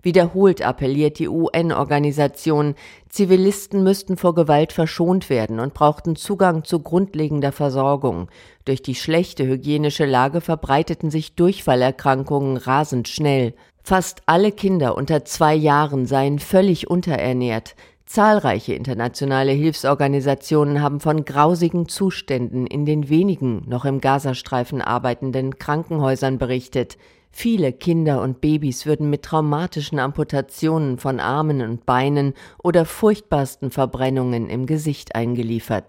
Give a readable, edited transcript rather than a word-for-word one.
Wiederholt appelliert die UN-Organisation, Zivilisten müssten vor Gewalt verschont werden und brauchten Zugang zu grundlegender Versorgung. Durch die schlechte hygienische Lage verbreiteten sich Durchfallerkrankungen rasend schnell. Fast alle Kinder unter 2 Jahren seien völlig unterernährt. Zahlreiche internationale Hilfsorganisationen haben von grausigen Zuständen in den wenigen noch im Gazastreifen arbeitenden Krankenhäusern berichtet. Viele Kinder und Babys würden mit traumatischen Amputationen von Armen und Beinen oder furchtbarsten Verbrennungen im Gesicht eingeliefert.